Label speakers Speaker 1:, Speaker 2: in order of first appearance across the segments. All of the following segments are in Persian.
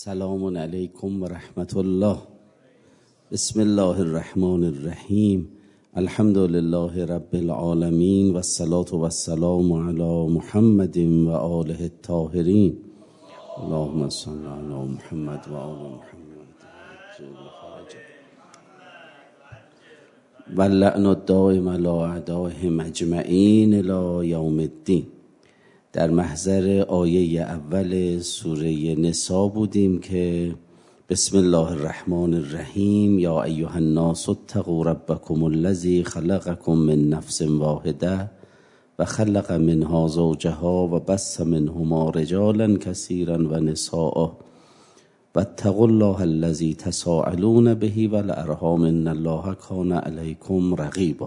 Speaker 1: سلام علیکم و رحمت الله. بسم الله الرحمن الرحیم. الحمد لله رب العالمین و الصلاة و السلام علی محمد و آله الطاهرین. اللهم صل علی محمد و آل محمد و اللعن الدائم علی اعدائهم اجمعین الی یوم الدین. در محضر آیه اول سوره نساء بودیم که بسم الله الرحمن الرحیم یا ایها الناس اتقوا ربکم الذی خلقکم من نفس واحده و خلق منها زوجها و بث منهما رجالا کثیرا و نساء واتقوا الله الذی تساءلون به والارحام ان الله کان علیکم رقیبا.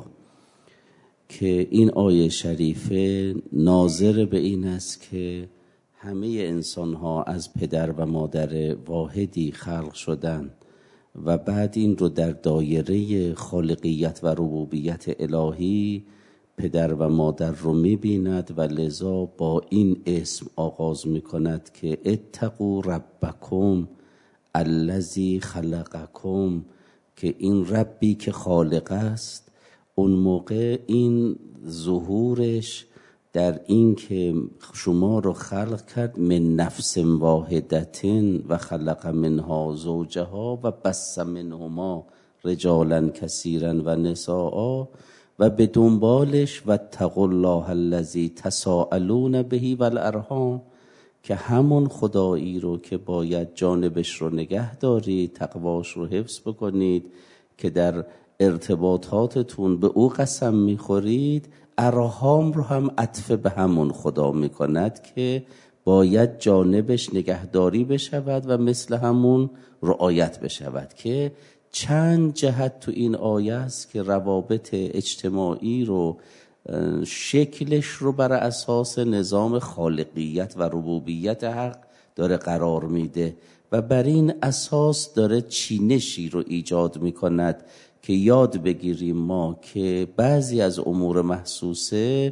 Speaker 1: که این آیه شریفه ناظر به این است که همه انسان‌ها از پدر و مادر واحدی خلق شدند و بعد این رو در دایره خالقیت و ربوبیت الهی پدر و مادر رو می‌بیند و لذا با این اسم آغاز می‌کند که اتقوا ربکم الذی خلقکم، که این ربی که خالق است اون موقع این ظهورش در این که شما رو خلق کرد من نفس واحدتن و خلق منها زوجها و بث منهما رجالا کثیرا و نساء و به دنبالش واتقوا الله الذی تساءلون به والارحام، که همون خدایی رو که باید جانبش رو نگه دارید، تقواش رو حفظ بکنید، که در ارتباطاتتون به او قسم میخورید، ارحام رو هم عطف به همون خدا میکند که باید جانبش نگهداری بشود و مثل همون رعایت بشود. که چند جهت تو این آیه است که روابط اجتماعی رو شکلش رو بر اساس نظام خالقیت و ربوبیت حق داره قرار میده و بر این اساس داره چینشی رو ایجاد میکند که یاد بگیریم ما که بعضی از امور محسوسه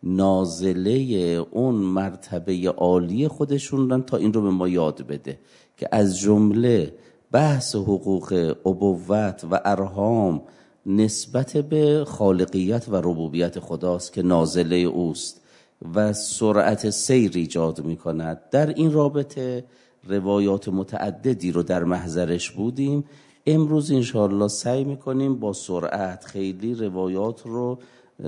Speaker 1: نازله اون مرتبه عالی خودشون تا این رو به ما یاد بده، که از جمله بحث حقوق ابوت و ارحام نسبت به خالقیت و ربوبیت خداست که نازله اوست و سرعت سیر ایجاد می کند. در این رابطه روایات متعددی رو در محضرش بودیم. امروز انشاءالله سعی میکنیم با سرعت خیلی روایات رو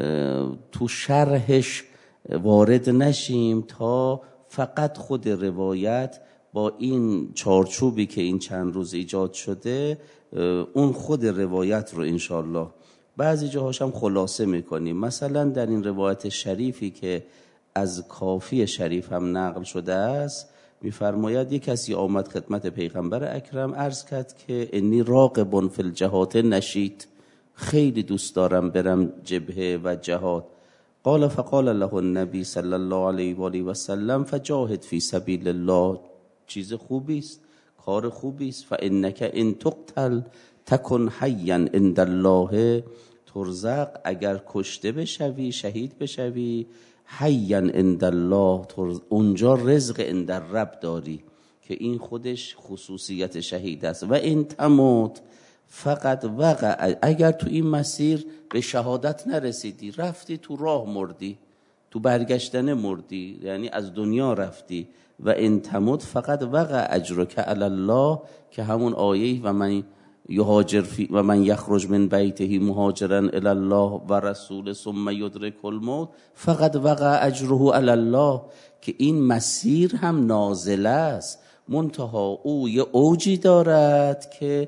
Speaker 1: تو شرحش وارد نشیم تا فقط خود روایت با این چارچوبی که این چند روز ایجاد شده اون خود روایت رو انشاءالله بعضی جاهاش هم خلاصه میکنیم. مثلا در این روایت شریفی که از کافی شریف هم نقل شده است میفرماید یک کسی آمد خدمت پیغمبر اکرم عرض کرد که انی راغب فی الجهات نشیط، خیلی دوست دارم برم جبهه و جهاد. قال فقال له النبی صلی الله علیه و آله و سلم فجاهد فی سبیل الله، چیز خوبی است، کار خوبی است. فانک ان تقتل تکن حیا عند الله ترزق، اگر کشته بشوی شهید بشوی حیا عند الله اونجا رزق عند الرب داری، که این خودش خصوصیت شهید است. و این تموت فقط وقع، اگر تو این مسیر به شهادت نرسیدی، رفتی تو راه مردی، تو برگشتن مردی، یعنی از دنیا رفتی. و این تموت فقط وقع اجرک علی الله، که همون آیه و من یهاجر فی و من یخرج من بیته مهاجرا الی الله و رسول ثم یدرک الموت فقط وقع اجره علی الله، که این مسیر هم نازله است، منتها او یه اوجی دارد که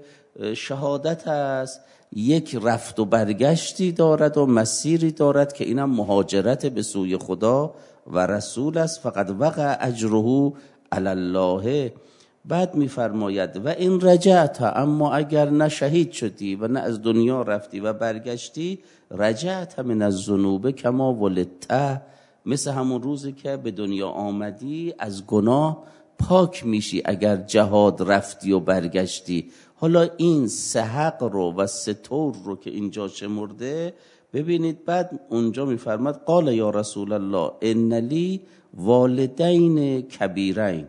Speaker 1: شهادت است، یک رفت و برگشتی دارد و مسیری دارد که اینم مهاجرت به سوی خدا و رسول است. فقط وقع اجره علی الله. بعد میفرماید و این رجعت، اما اگر نه شهید شدی و نه از دنیا رفتی و برگشتی، رجعت من الذنوب کما ولدت، مثل همون روزی که به دنیا آمدی از گناه پاک میشی اگر جهاد رفتی و برگشتی. حالا این سه حق رو و سه طور رو که اینجا شمرده ببینید. بعد اونجا میفرماد قال یا رسول الله ان لی والدین کبیرین،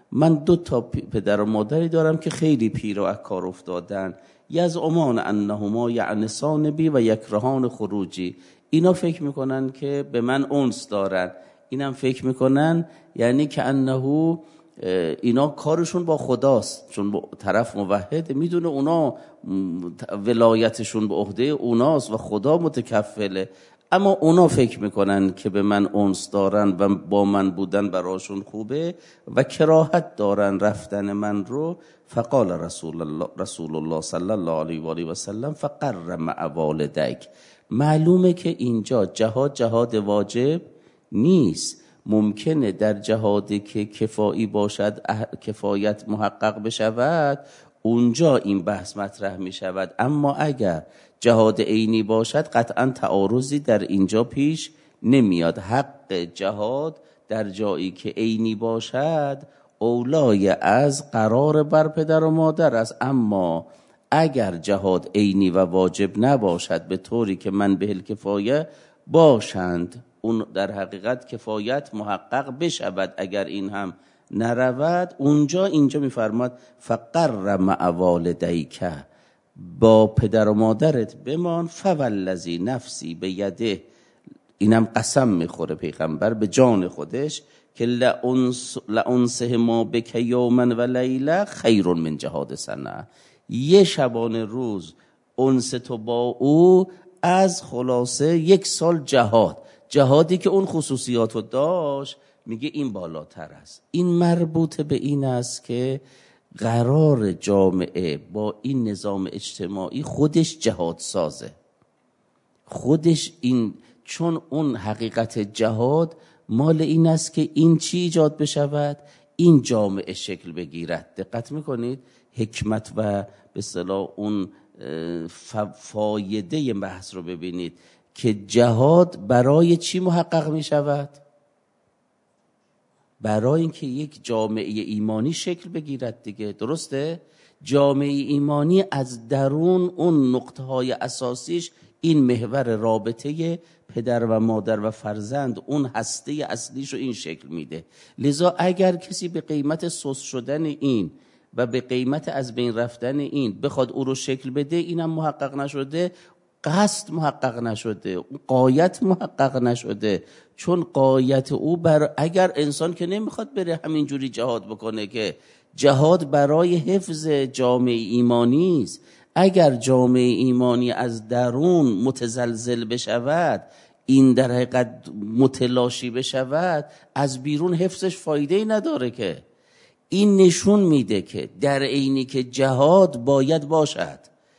Speaker 1: من 2 تا پدر و مادری دارم که خیلی پیر و از کار افتادن، یزعمان انهما یعنسان بی و یکرهان خروجی. اینا فکر میکنن که به من انس دارن، اینم فکر میکنن یعنی که انه اینا کارشون با خداست، چون با طرف موحده میدونه اونا ولایتشون به عهده اوناست و خدا متکفله، اما اونا فکر میکنن که به من انس دارن و با من بودن براشون خوبه و کراهت دارن رفتن من رو. فقال رسول الله صلی الله علیه و آله و سلم فقر مع والدیک. معلومه که اینجا جهاد واجب نیست، ممکنه در جهادی که کفایی باشد، کفایت محقق بشود، اونجا این بحث مطرح می شود، اما اگر جهاد عینی باشد قطعا تعارضی در اینجا پیش نمیاد. حق جهاد در جایی که عینی باشد اولای از قرار بر پدر و مادر است، اما اگر جهاد عینی و واجب نباشد به طوری که من به الکفایه باشند، اون در حقیقت کفایت محقق بشود. اگر این هم نرود اینجا میفرماد فقر مع والدیک، با پدر و مادرت بمان، فوالذی نفسی بیده، اینم قسم میخوره پیغمبر به جان خودش که لانسه ما بک یوما و لیله خیر من جهاد سنه، یه شبانه روز انس تو با او از خلاصه 1 سال جهادی که اون خصوصیاتو داشت، میگه این بالاتر است. این مربوط به این است که قرار جامعه با این نظام اجتماعی خودش جهاد سازه، خودش این، چون اون حقیقت جهاد مال این است که این چی ایجاد بشود، این جامعه شکل بگیرد. دقت میکنید حکمت و به اصطلاح اون فایده بحث رو ببینید که جهاد برای چی محقق می شود؟ برای اینکه یک جامعه ایمانی شکل بگیرد دیگه، درسته؟ جامعه ایمانی از درون اون نقطه های اساسیش این محور رابطه پدر و مادر و فرزند، اون هسته اصلیش رو این شکل میده. لذا اگر کسی به قیمت سوس شدن این و به قیمت از بین رفتن این بخواد او رو شکل بده، اینم محقق نشده، قصد محقق نشده، غایت محقق نشده. چون غایت او اگر انسان که نمیخواد بره همینجوری جهاد بکنه، که جهاد برای حفظ جامعه ایمانی است. اگر جامعه ایمانی از درون متزلزل بشود، این در حقیقت متلاشی بشود، از بیرون حفظش فایده نداره. که این نشون میده که در عینی که جهاد باید باشد،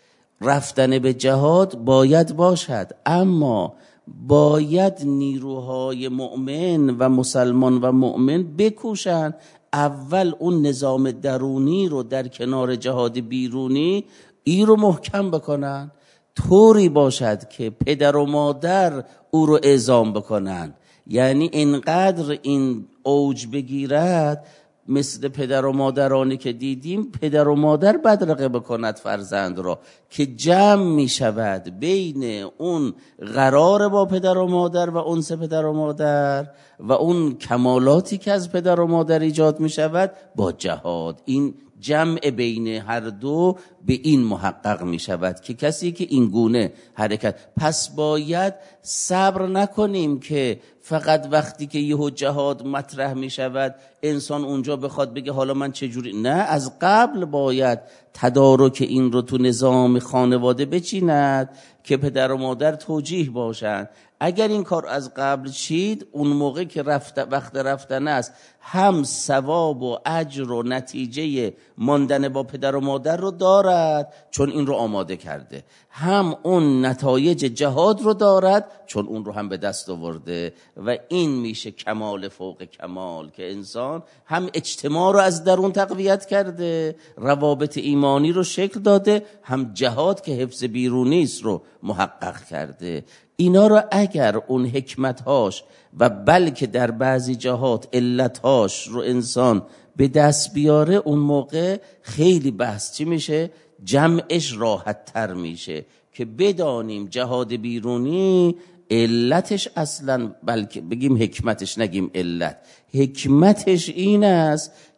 Speaker 1: رفتن به جهاد باید باشد، اما باید نیروهای مؤمن و مسلمان و مؤمن بکوشن اول اون نظام درونی رو در کنار جهاد بیرونی ای رو محکم بکنن، طوری باشد که پدر و مادر او رو اعزام بکنن. یعنی اینقدر این اوج بگیرد، مثل پدر و مادرانی که دیدیم، پدر و مادر بدرقه بکند فرزند را، که جمع می شود بین اون قرار با پدر و مادر و انس پدر و مادر و اون کمالاتی که از پدر و مادر ایجاد می شود با جهاد. این جمع بین هر دو به این محقق می شود که کسی که این گونه حرکت، پس باید صبر نکنیم که فقط وقتی که یهو جهاد مطرح می شود انسان اونجا بخواد بگه حالا من چجوری. نه، از قبل باید تدارک این رو تو نظام خانواده بچیند که پدر و مادر توجیه باشند. اگر این کار از قبل چید، اون موقع که وقت رفتن است، هم ثواب و اجر و نتیجه ماندن با پدر و مادر رو دارد چون این رو آماده کرده، هم اون نتایج جهاد رو دارد چون اون رو هم به دست آورده. و این میشه کمال فوق کمال، که انسان هم اجتماع رو از درون تقویت کرده، روابط ایمانی رو شکل داده، هم جهاد که حفظ بیرونی است رو محقق کرده. اینا رو اگر اون حکمتهاش و بلکه در بعضی جهات علتهاش رو انسان به دست بیاره، اون موقع خیلی بحث چی میشه؟ جمعش راحت تر میشه که بدانیم جهاد بیرونی علتش اصلا، بلکه بگیم حکمتش نگیم علت، حکمتش این است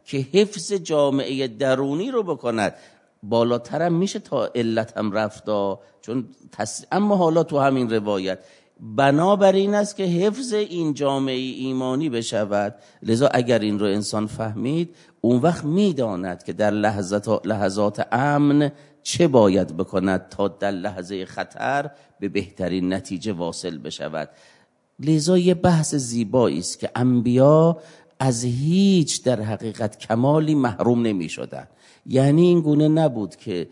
Speaker 1: که حفظ جامعه درونی رو بکند. بالاترم میشه تا علت هم رفتا، چون اما حالا تو همین روایت بنابر این است که حفظ این جامعه ایمانی بشود. لذا اگر این رو انسان فهمید، اون وقت میداند که در لحظات امن چه باید بکند تا در لحظه خطر به بهترین نتیجه واصل بشود. لذا یه بحث زیبایی است که انبیا از هیچ در حقیقت کمالی محروم نمی شدن. یعنی این گونه نبود که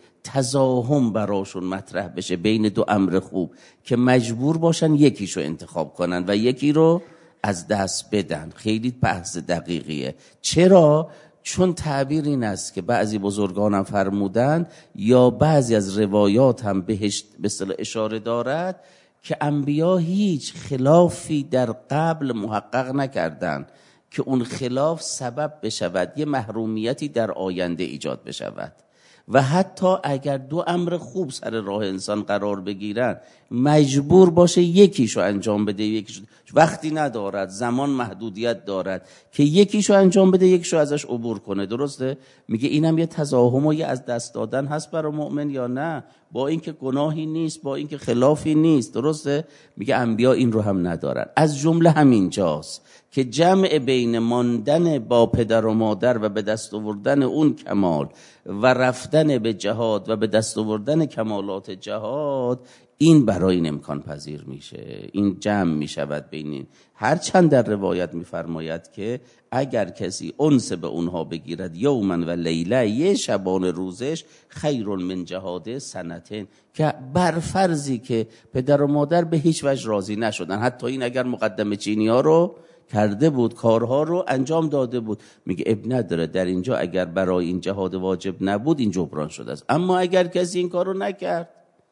Speaker 1: تزاحم براشون مطرح بشه بین دو امر خوب که مجبور باشن یکیشو انتخاب کنن و یکی رو از دست بدن. خیلی بحث دقیقیه. چرا؟ چون تعبیر این است که بعضی بزرگان هم فرمودند یا بعضی از روایات هم بهش به اصطلاح اشاره دارد که انبیا هیچ خلافی در قبل محقق نکردند که اون خلاف سبب بشود یه محرومیتی در آینده ایجاد بشود. و حتی اگر دو امر خوب سر راه انسان قرار بگیرن، مجبور باشه یکیشو انجام بده، یکیشو وقتی ندارد، زمان محدودیت دارد که یکیشو انجام بده، یکیشو ازش عبور کنه. درسته؟ میگه اینم یه تزاحم و یه از دست دادن هست برای مؤمن یا نه؟ با اینکه گناهی نیست، با اینکه خلافی نیست. درسته؟ میگه انبیا این رو هم ندارن. از جمله همین جاست که جمع بین ماندن با پدر و مادر و به دست آوردن اون کمال و رفتن به جهاد و به دست آوردن کمالات جهاد، این برای این امکان پذیر میشه. این جمع میشود بین این. هرچند در روایت میفرماید که اگر کسی انس به اونها بگیرد یوما و لیله، یه شبان روزش خیر من جهاد سنتین، که بر فرضی که پدر و مادر به هیچ وجه راضی نشدن، حتی این اگر مقدم چینی ها رو کرده بود، کارها رو انجام داده بود، میگه اب نداره، در اینجا اگر برای این جهاد واجب نبود این جبران شده است. اما اگر کسی این کار رو نکرد،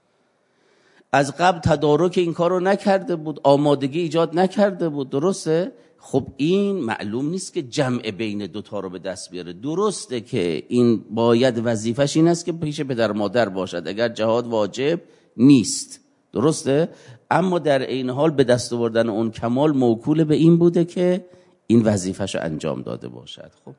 Speaker 1: از قبل تدارک این کار رو نکرده بود، آمادگی ایجاد نکرده بود، درسته؟ خب این معلوم نیست که جمع بین دوتا رو به دست بیاره. درسته که این باید وظیفش این است که پیش پدر مادر باشد اگر جهاد واجب نیست، درسته؟ اما در این حال به دست آوردن اون کمال موکول به این بوده که این وظیفش رو انجام داده باشد. خب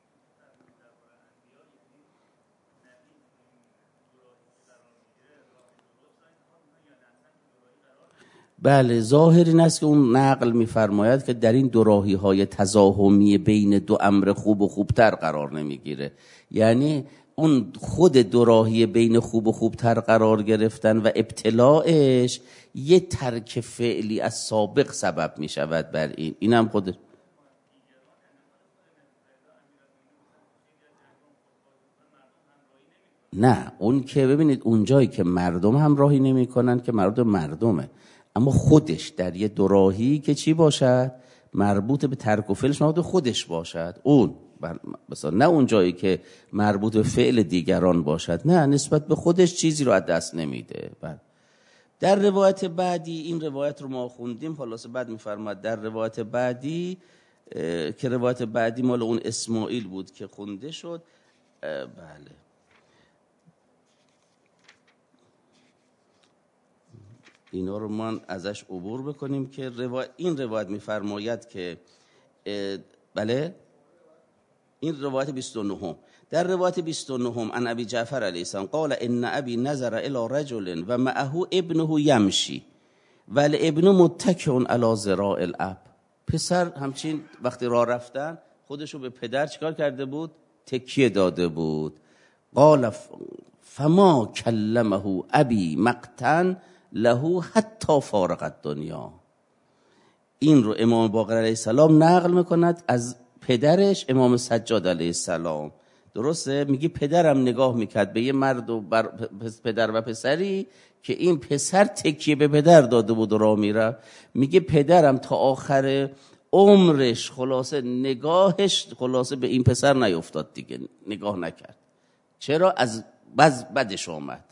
Speaker 1: بله، ظاهر این است که اون نقل می‌فرماید که در این دوراهی‌های تزاحمی بین دو امر خوب و خوبتر قرار نمیگیره. یعنی اون خود دوراهی بین خوب و خوبتر قرار گرفتن و ابتلاعش یه ترک فعلی از سابق سبب می شود بر این. اینم خود نه، اون که ببینید اونجایی که مردم همراهی نمی کنن که مردمه، اما خودش در یه دوراهی که چی باشد؟ مربوط به ترک و فعلش مربوط خودش باشد. اون مثلا نه اون جایی که مربوط به فعل دیگران باشد، نه، نسبت به خودش چیزی رو از دست نمیده. در روایت بعدی، این روایت رو ما خوندیم، خلاصه بعد میفرماد در روایت بعدی که روایت بعدی مال اون اسماعیل بود که خونده شد. بله، اینا رو ما ازش عبور بکنیم که این روایت میفرماید که بله، این روایت 29. در روایت 29 عن ابی جعفر علیه السلام قال ان ابی نظر الى رجل و معه ابنه یمشی والابن متکئ علی ذراع الاب. پسر همچین وقتی راه رفتن خودشو به پدر چیکار کرده بود؟ تکیه داده بود. قال فما کلمه ابی مقتا له حتی فارق الدنیا. این رو امام باقر علیه السلام نقل میکند از پدرش امام سجاد علیه السلام. درسته؟ میگه پدرم نگاه میکرد به یه مرد و پدر و پسری که این پسر تکیه به پدر داده بود و راه میره. میگه پدرم تا آخر عمرش خلاصه نگاهش خلاصه به این پسر نیفتاد دیگه، نگاه نکرد. چرا؟ از بدش آمد.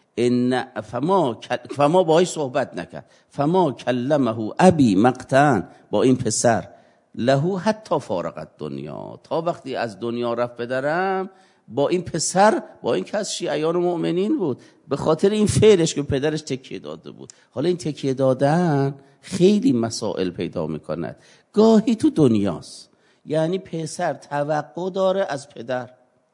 Speaker 1: فما باهاش صحبت نکرد. فما کلمه ابی مقتا، با این پسر، له حتی فارق الدنیا، تا وقتی از دنیا رفت پدرم، با این پسر، با این که از شیعیان مؤمنین بود، به خاطر این فعلش که پدرش تکیه داده بود. حالا این تکیه دادن خیلی مسائل پیدا میکند. گاهی تو دنیاست، یعنی پسر توقع داره از پدر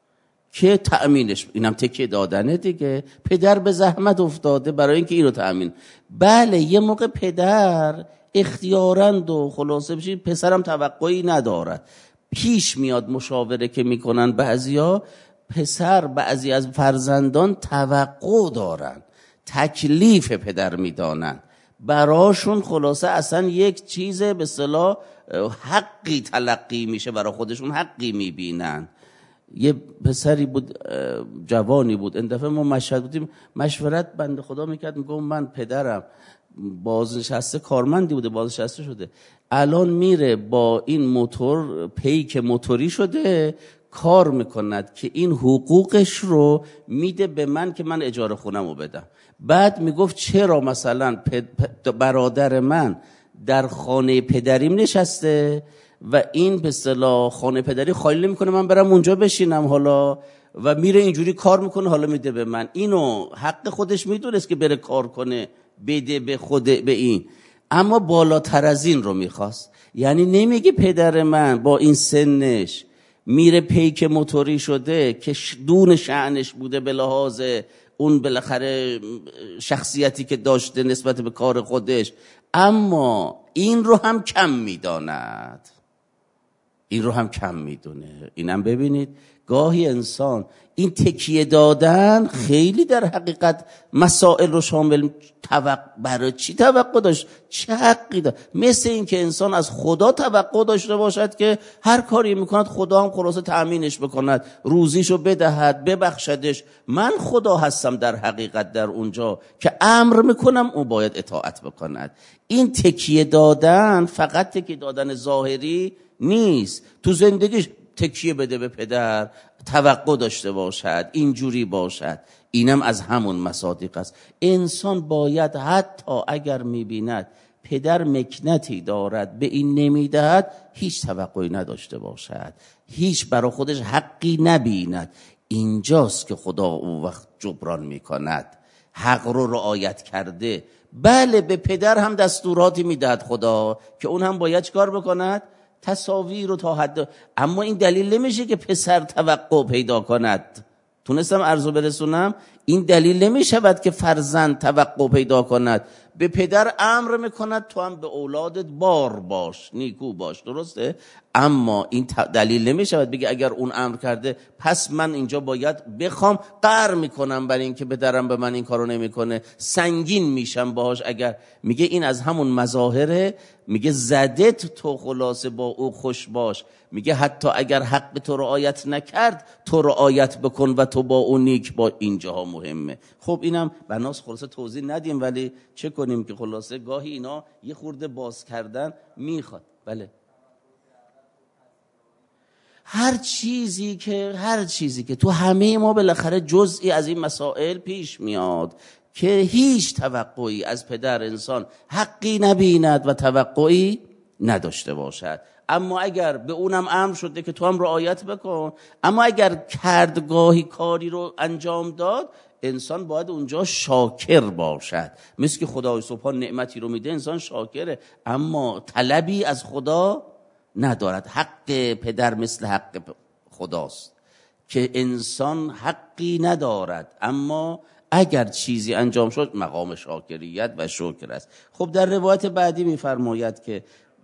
Speaker 1: که تأمینش، اینم تکیه دادنه دیگه. پدر به زحمت افتاده برای اینکه اینو تأمین. بله یه موقع پدر اختیارند و خلاصه بشید پسرم توقعی ندارد. پیش میاد مشاوره که میکنن بعضیا، پسر بعضی از فرزندان توقع دارن، تکلیف پدر میدانن، براشون خلاصه اصلا یک چیز به اصطلاح حقی تلقی میشه، برای خودشون حقی میبینن. یه پسری بود، جوانی بود، این دفعه ما مشهد بودیم، مشورت بنده خدا میکرد، میگم من پدرم بازنشسته، کارمندی بوده بازنشسته شده، الان میره با این موتور پیک موتوری شده کار میکند که این حقوقش رو میده به من که من اجاره خونمو بدم. بعد میگفت چرا مثلا برادر من در خانه پدریم نشسته و این به اصطلاح خانه پدری خالی نمیکنه، من برم اونجا بشینم حالا، و میره اینجوری کار میکنه حالا میده به من. اینو حق خودش میدونست که بره کار کنه بده به خود به این، اما بالاتر از این رو میخواست. یعنی نمیگه پدر من با این سنش میره پیک موتوری شده که دون شأنش بوده به لحاظ اون بالاخره شخصیتی که داشته نسبت به کار خودش، اما این رو هم کم میداند، این رو هم کم میدونه. اینم ببینید گاهی انسان این تکیه دادن خیلی در حقیقت مسائل رو شامل، برای چی توقع داشت، چه حقی داشت. مثل این که انسان از خدا توقع داشته باشد که هر کاری میکند خدا هم خلاصه تأمینش بکند، روزیشو بدهد، ببخشدش. من خدا هستم در حقیقت در اونجا که امر میکنم اون باید اطاعت بکند. این تکیه دادن فقط تکیه دادن ظاهری نیست، تو زندگیش تکیه بده به پدر، توقع داشته باشد، اینجوری باشد. اینم از همون مصادیق است. انسان باید حتی اگر میبیند پدر مکنتی دارد به این نمیدهد، هیچ توقعی نداشته باشد، هیچ برای خودش حقی نبیند. اینجاست که خدا اون وقت جبران میکند، حق رو رعایت کرده. بله به پدر هم دستوراتی میدهد خدا که اون هم باید چیکار بکند، تصاویر رو تا حد. اما این دلیل نمیشه که پسر توقع پیدا کند. تونستم عرضو برسونم؟ این دلیل نمیشود که فرزند توقع پیدا کند. به پدر امر میکند تو هم به اولادت بار باش، نیکو باش، درسته؟ اما این دلیل نمیشود بگه اگر اون امر کرده پس من اینجا باید بخوام قهر میکنم برای اینکه پدرم به من این کارو نمیکنه، سنگین میشم باهاش. اگر میگه این از همون مظاهره، میگه زدت تو خلاصه با او خوش باش، میگه حتی اگر حق تو رعایت نکرد تو رعایت بکن و تو با اون نیک با. اینجاها مهمه. خب اینم بناس خلاصه توضیح ندیم، ولی چه کنیم که خلاصه گاهی اینا یه خورده باز کردن میخواد. بله هر چیزی که تو همه ما بالاخره جزئی از این مسائل پیش میاد که هیچ توقعی از پدر انسان حقی نبیند و توقعی نداشته باشد. اما اگر به اونم امر شده که تو هم رعایت بکن، اما اگر کردگاهی کاری رو انجام داد، انسان باید اونجا شاکر باشد. مثل که خدای سبحان نعمتی رو میده انسان شاکره، اما طلبی از خدا ندارد. حق پدر مثل حق خداست که انسان حقی ندارد، اما اگر چیزی انجام شد مقام شاکریت و شکر است. خب در روایت بعدی میفرماید که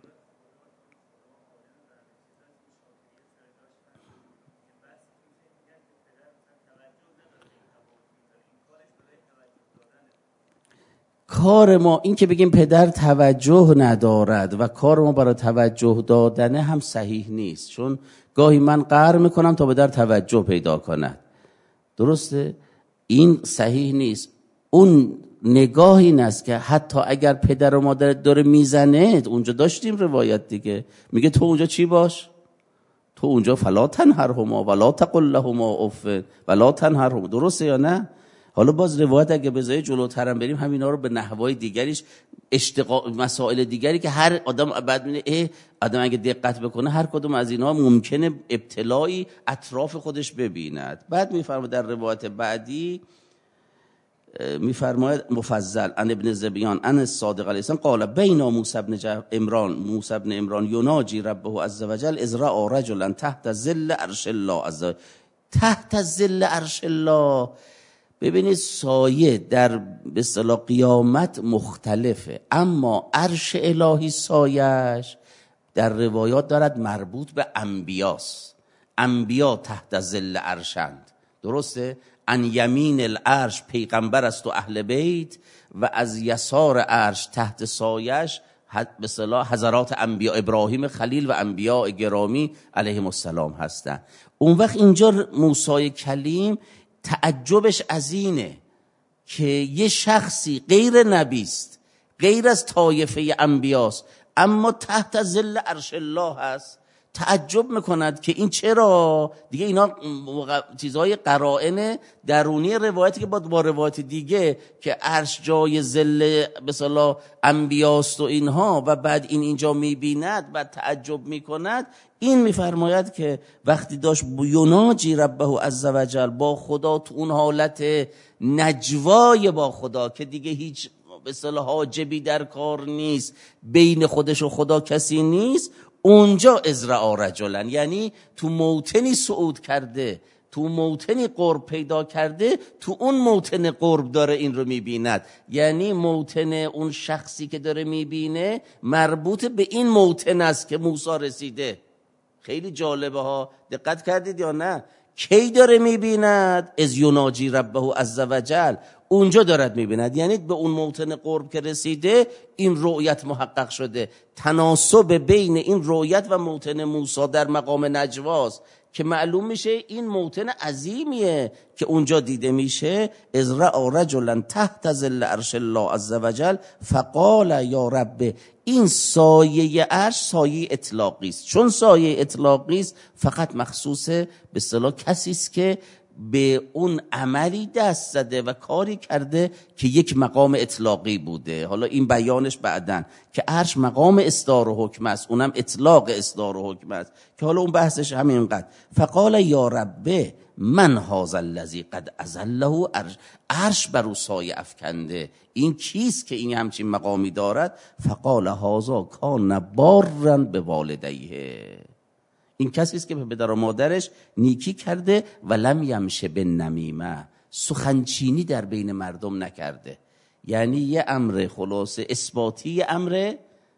Speaker 1: کار ما این که بگیم پدر توجه ندارد و کار ما برای توجه دادنه هم صحیح نیست، چون گاهی من قهر میکنم تا پدر توجه پیدا کند، درسته؟ این صحیح نیست. اون نگاه این است که حتی اگر پدر و مادرت داره میزنه، اونجا داشتیم روایت دیگه، میگه تو اونجا چی باش؟ تو اونجا فلا تنهرهما ولا تقل لهما اف ولا تنهرهما، درسته یا نه؟ حالا باز روایت اگه بذاری جلوترم بریم همینا رو به نحوهای دیگریش مسائل دیگری که هر آدم بعد میگه آدم اگه دقت بکنه هر کدوم از اینا ممکنه ابتلایی اطراف خودش ببیند. بعد میفرماید در روایت بعدی میفرماید مفضل عن ابن زبیان عن الصادق علیه السلام قال بین موسی بن عمران یناجی ربه عز وجل اذ رأى رجلا تحت ظل عرش الله عز وجل. تحت ظل عرش الله، ببینید سایه در به اصطلاح قیامت مختلفه، اما عرش الهی سایش در روایات دارد مربوط به انبیاست. انبیا تحت ظل عرشند، درسته؟ ان یمین العرش پیغمبر است و اهل بیت، و از یسار عرش تحت سایش به اصطلاح حضرات انبیا ابراهیم خلیل و انبیا گرامی علیهم السلام هستند. اون وقت اینجا موسی کلیم تعجبش از اینه که یه شخصی غیر نبیست، غیر از طایفه انبیاست، اما تحت ظل عرش الله هست. تعجب میکند که این چرا؟ دیگه اینا چیزهای قرائن درونی روایتی که با روایت دیگه که عرش جای ظل به اصطلاح انبیاست و اینها، و بعد این اینجا میبیند، بعد تعجب میکند. این میفرماید که وقتی داشت یناجی ربه عز وجل با خدا، تو اون حالت نجوای با خدا که دیگه هیچ به اصطلاح حاجبی در کار نیست، بین خودش و خدا کسی نیست، اونجا ازرع رجلا، یعنی تو موطنی صعود کرده، تو موطنی قرب پیدا کرده، تو اون موطن قرب داره این رو میبیند. یعنی موطن اون شخصی که داره میبینه مربوط به این موطن است که موسی رسیده. خیلی جالبه ها، دقت کردید یا نه؟ کی داره میبیند؟ از یناجی ربه عز وجل، اونجا دارد میبیند، یعنی به اون موطن قرب که رسیده این رؤیت محقق شده. تناسب بین این رؤیت و موطن موسی در مقام نجواست که معلوم میشه این موطن عظیمیه که اونجا دیده میشه. از رأى رجلا تحت ظل عرش الله عز وجل فقال یا رب. این سایه عرش سایه اطلاقی است، چون سایه اطلاقی است فقط مخصوص به اصطلاح کسی است که به اون عملی دست زده و کاری کرده که یک مقام اطلاقی بوده. حالا این بیانش بعدن که عرش مقام اصدار و حکم است، اونم اطلاق اصدار و حکم است که حالا اون بحثش همینقدر. فقال یا رب من هذا الذی قد اظله عرش بر او سایه افکنده، این کیست که این همچین مقامی دارد؟ فقال هذا کان بارا بوالدیه، این کسی است که به پدر و مادرش نیکی کرده و لم یمشه بالنمیمه، سخنچینی در بین مردم نکرده. یعنی یه امر خلاصه اثباتی، یه امر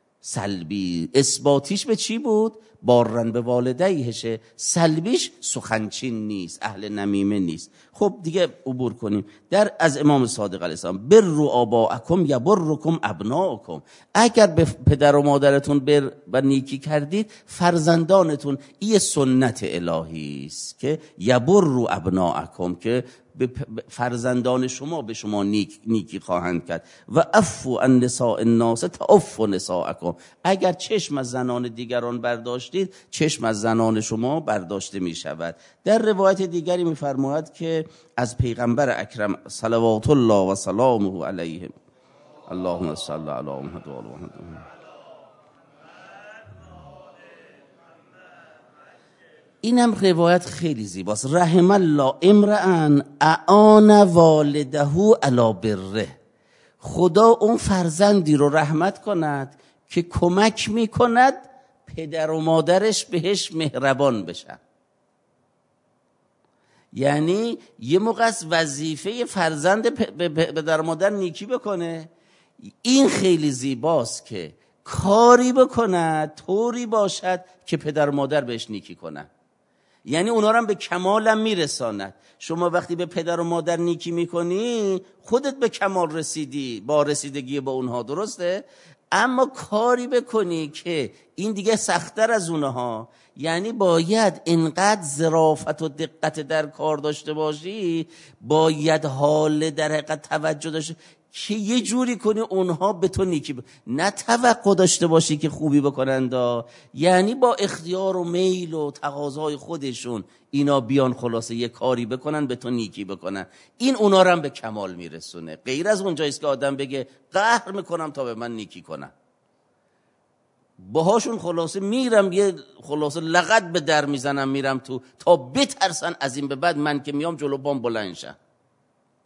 Speaker 1: سلبی. اثباتیش به چی بود؟ بارن به والدیهشه، سلبیش سخنچین نیست، اهل نمیمه نیست. خب دیگه عبور کنیم در از امام صادق علیه السلام. بروا آباءکم یبرکم ابناءکم، اگر به پدر و مادرتون بر و نیکی کردید فرزندانتون، این سنت الهی است که یبروا ابناءکم، که فرزندان شما به شما نیکی خواهند کرد. و عفو عن نساء الناس تعفو نساءکم، اگر چشم از زنان دیگران برداشتید چشم از زنان شما برداشته می شود. در روایت دیگری می فرماید که از پیغمبر اکرم صلوات الله و سلامه علیه، اللهم صل علی محمد و آل محمد. اینم روایت خیلی زیباست. رحم الله امرأ اعان والده علی بره، خدا اون فرزندی رو رحمت کند که کمک میکند پدر و مادرش بهش مهربان بشن. یعنی یه موقع از وظیفه فرزند پدر و مادر نیکی بکنه. این خیلی زیباست که کاری بکند طوری باشد که پدر و مادر بهش نیکی کنن، یعنی اونا رو هم به کمالم میرساند. شما وقتی به پدر و مادر نیکی میکنی خودت به کمال رسیدی با رسیدگی به اونها، درسته؟ اما کاری بکنی که این دیگه سخت‌تر از اونها، یعنی باید اینقدر ظرافت و دقت در کار داشته باشی، باید حال در حقیقت توجه داشته که یه جوری کنی اونها به تو نیکی نه توقع داشته باشی که خوبی بکنند، یعنی با اختیار و میل و تقاضای خودشون اینا بیان خلاصه یه کاری بکنن به تو نیکی بکنن. این اونا رو هم به کمال میرسونه. غیر از اونجاییست که آدم بگه قهر میکنم تا به من نیکی کنن، باهاشون خلاصه میرم یه خلاصه لغت به در میزنم میرم تو تا بترسن از این به بعد من که میام جلو بام بلند شم.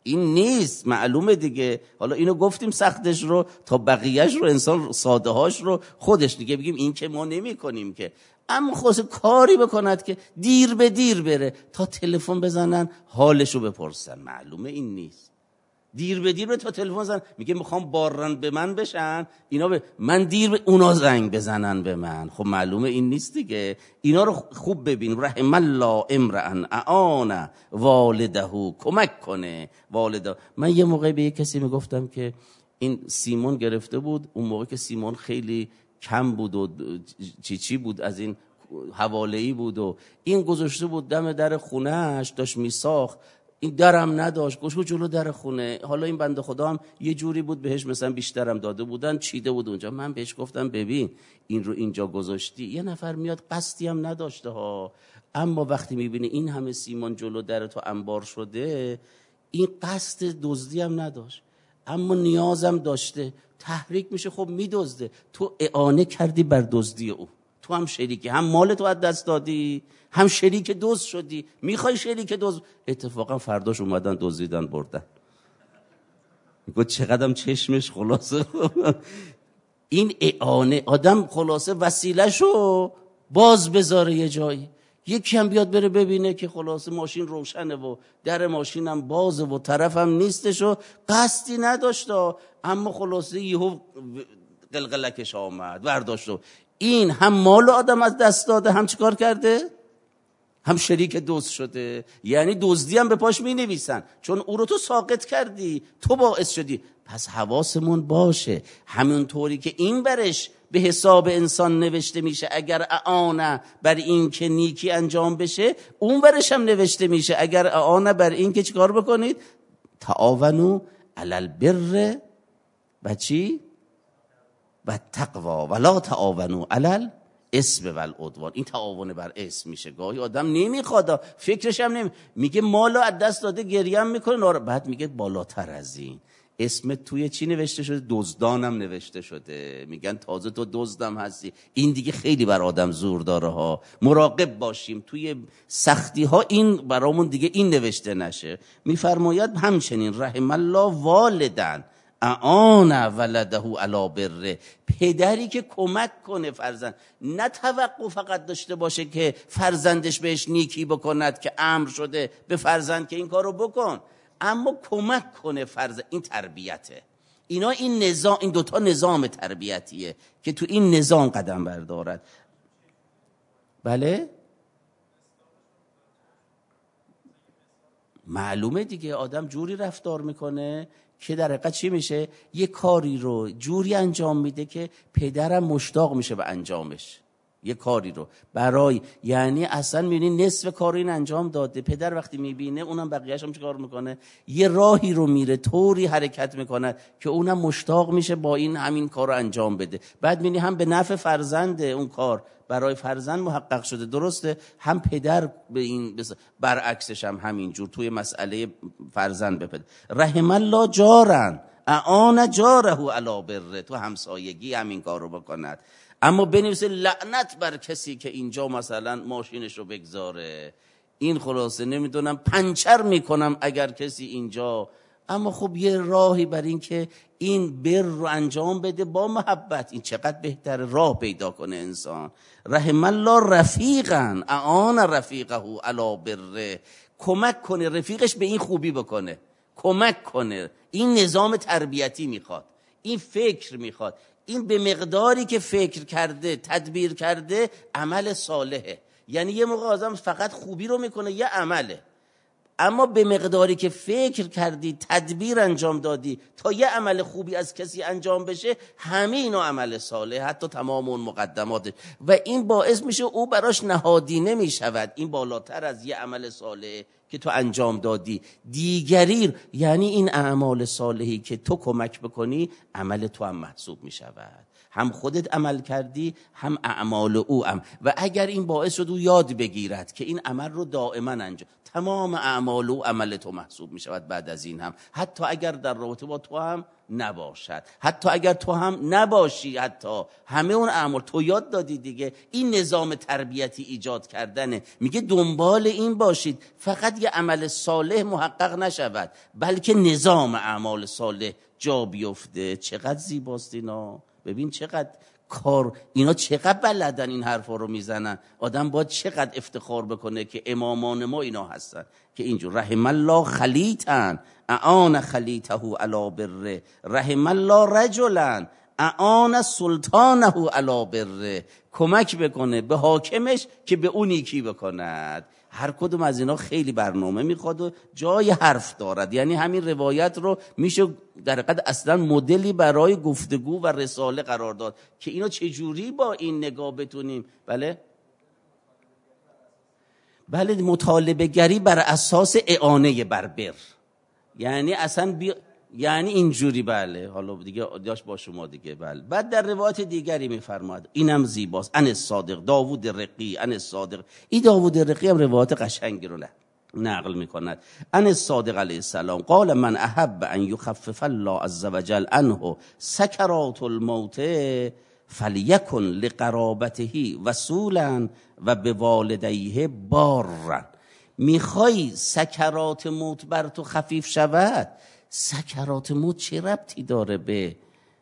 Speaker 1: این نیست. معلومه دیگه. حالا اینو گفتیم سختش رو، تا بقیهش رو انسان ساده هاش رو خودش دیگه بگیم این که ما نمی کنیم که. اما خود کاری بکند که دیر به دیر بره تا تلفن بزنن حالشو بپرسن. معلومه این نیست. دیر به دیر تا تلفن بزنن، میگه میخوام بارن به من بشن اینا من دیر به اونا زنگ بزنن به من. خب معلومه این نیست دیگه. اینا رو خوب ببین. رحم الله امرأ اعان والده، کمک کنه والده. من یه موقع به یه کسی میگفتم که این سیمون گرفته بود، اون موقع که سیمون خیلی کم بود و چی بود، از این حواله‌ای بود و این گذاشته بود دم در خونهش داشت میساخت، این درم نداشت، گوشو جلو در خونه. حالا این بنده خدا هم یه جوری بود بهش مثلا بیشترم داده بودن، چیده بود اونجا. من بهش گفتم ببین این رو اینجا گذاشتی، یه نفر میاد قصدی هم نداشته ها، اما وقتی میبینه این همه سیمان جلو در تو انبار شده، این قصد دزدی هم نداشت اما نیازم داشته، تحریک میشه، خب میدزده. تو اعانه کردی بر دزدی او، تو هم شریکی، هم مال تو از دست دادی، هم شریک دزد شدی. میخوای شریک دزد؟ اتفاقا فرداش اومدن دزدیدن بردن. میگه چقدرم چشمش خلاصه. این اعانه آدم خلاصه وسیله‌شو باز بذاره یه جایی. یکی هم بیاد بره ببینه که خلاصه ماشین روشنه و در ماشینم بازه و طرفم نیستش و قصدی نداشته، اما خلاصه یهو قلقلکش آمد برداشت. این هم مال آدم از دست داده، هم چیکار کرده؟ هم شریک دزد شده. یعنی دزدی هم به پاش می نویسن، چون او رو تو ساقط کردی، تو باعث شدی. پس حواسمون باشه همون طوری که این برش به حساب انسان نوشته میشه اگر اعانه بر این که نیکی انجام بشه، اون برش هم نوشته میشه اگر اعانه بر این که چیکار بکنید؟ تعاونوا علی البر و چی؟ و تقوا ولا تعاونوا علی الاثم والعدوان. این تعاون بر اسم میشه. گاهی آدم نمیخواد، فکرش هم میگه مالو از دست داده، گریه هم میکنه، بعد میگه بالاتر از این اسم توی چی نوشته شده؟ دزدانم نوشته شده. میگن تازه تو دزدم هستی. این دیگه خیلی بر آدم زور داره ها. مراقب باشیم توی سختی ها این برامون دیگه این نوشته نشه. میفرماید همچنین رحم الله والدن اعان ولده علی بره، پدری که کمک کنه فرزند، نه توقع فقط داشته باشه که فرزندش بهش نیکی بکند که امر شده به فرزند که این کارو بکن، اما کمک کنه فرزند. این تربیته. اینا این نظام، این دوتا نظام تربیتیه که تو این نظام قدم بردارد. بله معلومه دیگه. آدم جوری رفتار میکنه که در حقیقت چی میشه؟ یه کاری رو جوری انجام میده که پدرم مشتاق میشه به انجامش. یه کاری رو برای، یعنی اصلا میبینی نصف کار این انجام داده، پدر وقتی میبینه اونم بقیه‌اش هم چیکار میکنه؟ یه راهی رو میره، طوری حرکت میکنه که اونم مشتاق میشه با این همین کار رو انجام بده. بعد میبینی هم به نفع فرزنده، اون کار برای فرزند محقق شده، درسته، هم پدر به این برعکسش هم همینجور توی مسئله فرزند به پدر. رحم الله جارن اعان جاره علی بره، تو همسایگی همین کار رو بکند. اما بنویسه لعنت بر کسی که اینجا مثلا ماشینش رو بگذاره، این خلاصه نمیدونم پنچر میکنم اگر کسی اینجا. اما خب یه راهی بر این که این بر رو انجام بده با محبت، این چقدر بهتر راه پیدا کنه انسان. رحم الله رفیقا اعان رفیقه علی بره، کمک کنه رفیقش به این خوبی بکنه، کمک کنه. این نظام تربیتی میخواد، این فکر میخواد. این به مقداری که فکر کرده، تدبیر کرده، عمل صالحه. یعنی یه موقع آدم فقط خوبی رو میکنه، یه عمله، اما به مقداری که فکر کردی، تدبیر انجام دادی تا یه عمل خوبی از کسی انجام بشه، همه اینا عمل صالح، حتی تمام اون مقدمات، و این باعث میشه او براش نهادینه میشود. این بالاتر از یه عمل صالح که تو انجام دادی دیگری، یعنی این اعمال صالحی که تو کمک بکنی عمل تو هم محسوب میشود. هم خودت عمل کردی، هم اعمال او هم. و اگر این باعث شد او یاد بگیرد که این عمل رو دائما انجام، تمام اعمال و عمل تو محسوب می شود بعد از این هم، حتی اگر در رابطه با تو هم نباشد، حتی اگر تو هم نباشی، حتی همه اون اعمال تو یاد دادی دیگه. این نظام تربیتی ایجاد کردنه. میگه دنبال این باشید فقط یه عمل صالح محقق نشود بلکه نظام اعمال صالح جا بیفته. چقدر زیباست اینا، ببین چقدر کار اینا، چقدر بلدن این حرفا رو میزنن. آدم باید چقدر افتخار بکنه که امامان ما اینا هستن که اینجور. رحم الله خلیطا اعان خلیطه علی بره، رحم الله رجلا اعان سلطانه علی بره، کمک بکنه به حاکمش که به اون نیکی بکند. هر کدوم از اینا خیلی برنامه میخواد و جای حرف دارد. یعنی همین روایت رو میشه در حقیقت اصلا مدلی برای گفتگو و رساله قرار داد که اینا چجوری با این نگاه بتونیم. بله مطالبه گری بر اساس اعانه بر بر، یعنی اصلا یعنی اینجوری. بله حالا دیگه داشت با شما دیگه. بله بعد در روایت دیگری میفرماد، اینم زیباست، ان الصادق داوود رقی، ان الصادق. این داوود رقی هم روایت قشنگی رو نقل میکند. ان الصادق علیه السلام قال من احب ان یخفف الله عز وجل عنه سکرات الموت فلیکن لقرابته وصولا و بوالدیه بارا. میخوای سکرات موت بر تو خفیف شود، سکرات موت چه ربطی داره به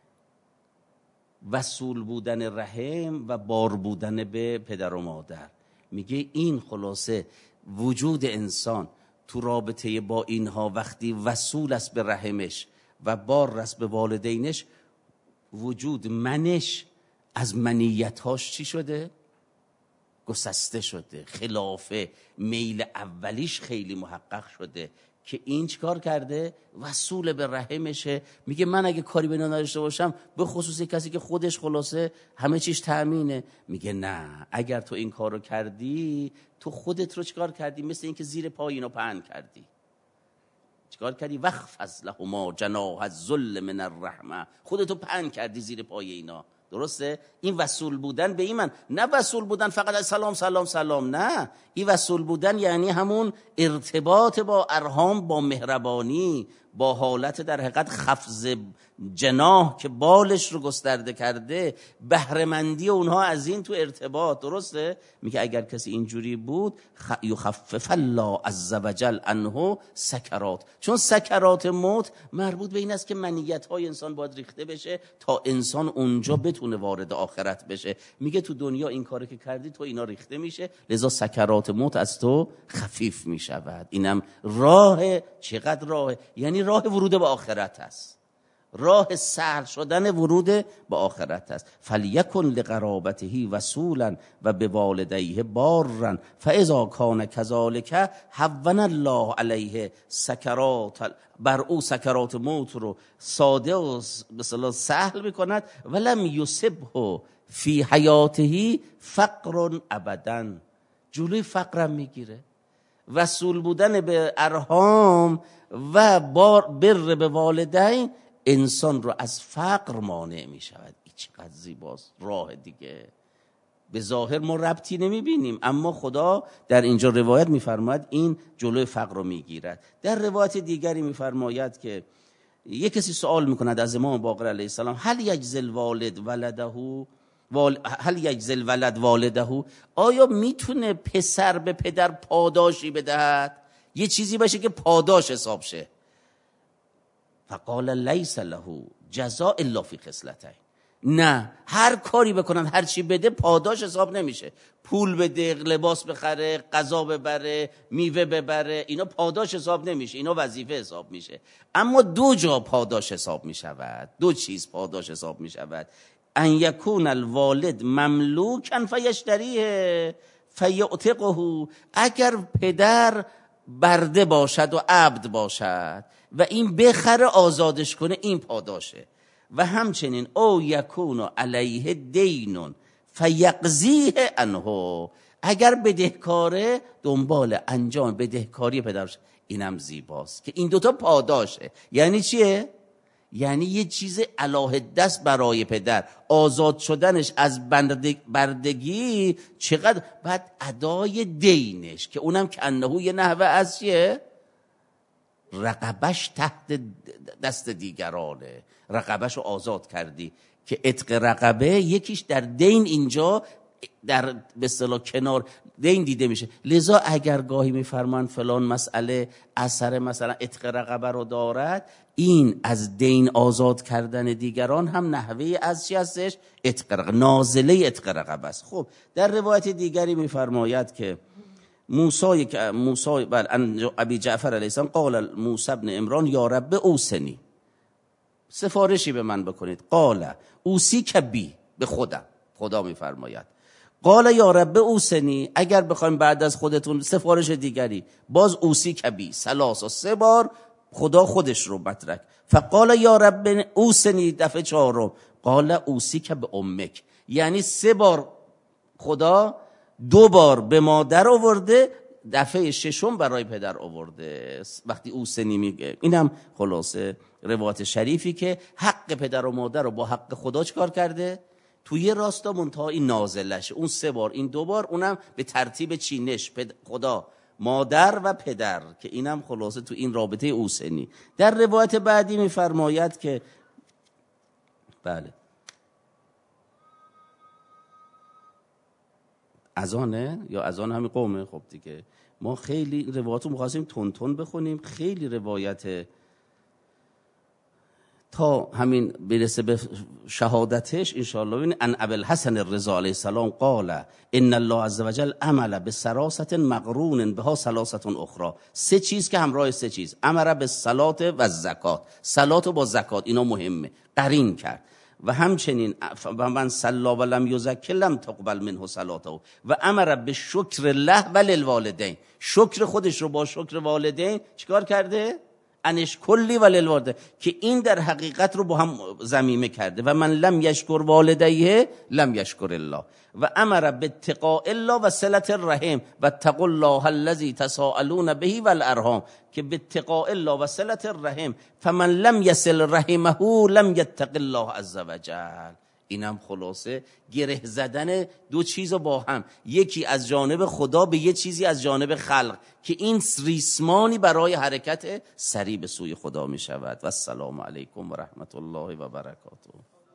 Speaker 1: وصول بودن رحم و بار بودن به پدر و مادر؟ میگه این خلاصه وجود انسان تو رابطه با اینها وقتی وصول است به رحمش و بار است به والدینش، وجود منش از منیتهاش چی شده؟ گسسته شده، خلاف میل اولیش خیلی محقق شده که این چیکار کرده؟ وصول به رحمشه. میگه من اگه کاری به اینا نداشته باشم، به خصوص کسی که خودش خلاصه همه چیش تأمینه، میگه نه، اگر تو این کارو کردی تو خودت رو چیکار کردی؟ مثل اینکه زیر پای اینا پهن کردی. چیکار کردی؟ واخفض لهما جناح الذل من الرحمه، خودتو پهن کردی زیر پای اینا. درسته؟ این وصول بودن به ایمن، نه وصول بودن فقط از سلام سلام سلام، نه، این وصول بودن یعنی همون ارتباط با ارحام، با مهربانی، با حالت در حقیقت خفض جناح که بالش رو گسترده کرده، بهره‌مندی اونها از این تو ارتباط. درسته؟ میگه اگر کسی اینجوری بود یخفف الله عز وجل عنه سکرات، چون سکرات موت مربوط به این است که منیت‌های انسان باید ریخته بشه تا انسان اونجا بتونه وارد آخرت بشه. میگه تو دنیا این کاری که کردی تو اینا ریخته میشه، لذا سکرات موت از تو خفیف میشود. اینم راه، چقدر راه، یعنی راه ورود به آخرت است، راه سهل شدن ورود به آخرت است. فلیکن لقرابته وصولا و بوالدیه بارا فاذا کان کذالک هون الله علیه سکرات، بر او سکرات موت رو ساده و مثلا سهل میکند. ولم یصبه فی حیاته فقر ابدا، جلوی فقرم میگیره. وصول بودن به ارحام و بر به والدین انسان رو از فقر مانع می شود. این چقدر زیباست. راه دیگه به ظاهر ما ربطی نمی بینیم، اما خدا در اینجا روایت می فرماید این جلوی فقر رو می گیرد. در روایت دیگری می فرماید که یک کسی سوال می کند از امام باقر علیه السلام، هل یجزی الوالد ولده، هل یجزی الولد والده، آیا میتونه پسر به پدر پاداشی بدهد، یه چیزی باشه که پاداش حساب شه؟ فقال لیس له جزاء الا فی خصلتین، نه، هر کاری بکنن هر چی بده پاداش حساب نمیشه. پول بده، لباس بخره، غذا ببره، میوه ببره، اینا پاداش حساب نمیشه، اینا وظیفه حساب میشه. اما دو جا پاداش حساب میشود، دو چیز پاداش حساب میشود. ان یکون الوالد مملوکا فیشتریه فیعتقه، اگر پدر برده باشد و عبد باشد و این بخره آزادش کنه، این پاداشه. و همچنین او یکون علیه دین فیقضیه عنه، اگر بدهکاره دنبال انجام بدهکاری پدرش. اینم زیباست که این دوتا پاداشه. یعنی چیه؟ یعنی یه چیز علاهده است برای پدر. آزاد شدنش از بردگی چقدر بعد ادای دینش که اونم کنهو یه نحوه از چیه؟ رقبش تحت دست دیگرانه، رقبش رو آزاد کردی که عتق رقبه یکیش در دین اینجا در به اصطلاح کنار دین دیده میشه. لذا اگر گاهی میفرمان فلان مسئله اثر مثلا عتق رقبه رو دارد، این از دین آزاد کردن دیگران هم نحوه از چی هستش؟ عتق رقبه، نازله عتق رقبه است. خب در روایت دیگری میفرماید که موسی بر ابی جعفر علیه السلام قال موسی ابن عمران یا رب اوصنی، سفارشی به من بکنید. قال اوصی کبی، به خدا میفرماید. قال یا رب اوصنی، اگر بخوایم بعد از خودتون سفارش دیگری، باز اوصی کبی، 3 بار خدا خودش رو مطرح. فقال یا رب اوصنی، دفعه 4 قال اوصی که به امک، یعنی 3 بار خدا 2 بار به مادر آورده، دفعه 6 برای پدر آورده وقتی اوصنی میگه. اینم خلاصه روایت شریفی که حق پدر و مادر رو با حق خدا چکار کرده؟ توی راستا منتها این نازلشه. اون 3 بار، این 2 بار، اونم به ترتیب چینش، خدا، مادر و پدر، که اینم خلاصه تو این رابطه اوصنی. در روایت بعدی میفرماید که بله اذانه یا اذان همین قومه. خب دیگه ما خیلی روایت رو می‌خواستیم تون بخونیم، خیلی روایت تا همین برسه به شهادتش انشاءالله. ببینید ان ابوالحسن الرضا علیه السلام قال ان الله عز وجل عمل بسراست مقرون بها 3 اخرى، 3 چیز که همراه 3 چیز، امر بالصلات و الزکات، صلات و با زکات، اینا مهمه، قرین کرد. و همچنین من صلی و لم یزکی لم تقبل منه صلاته و امر بالشکر الله و للوالدین، شکر خودش رو با شکر والدین چیکار کرده؟ انش کلی و للوالدین، که این در حقیقت رو با هم ضمیمه کرده. و من لم یشکر والدیه لم یشکر الله. و امر باتقاء الله و صلة الرحم و اتقوا الله الذی تساءلون به والارحام، که باتقاء الله و صلة الرحم فمن لم یصل رحمه لم یتق الله عز وجل. اینم خلاصه گره زدن 2 چیز با هم، یکی از جانب خدا به یه چیزی از جانب خلق، که این ریسمانی برای حرکت سریع به سوی خدا می شود. و السلام علیکم و رحمت الله و برکاته.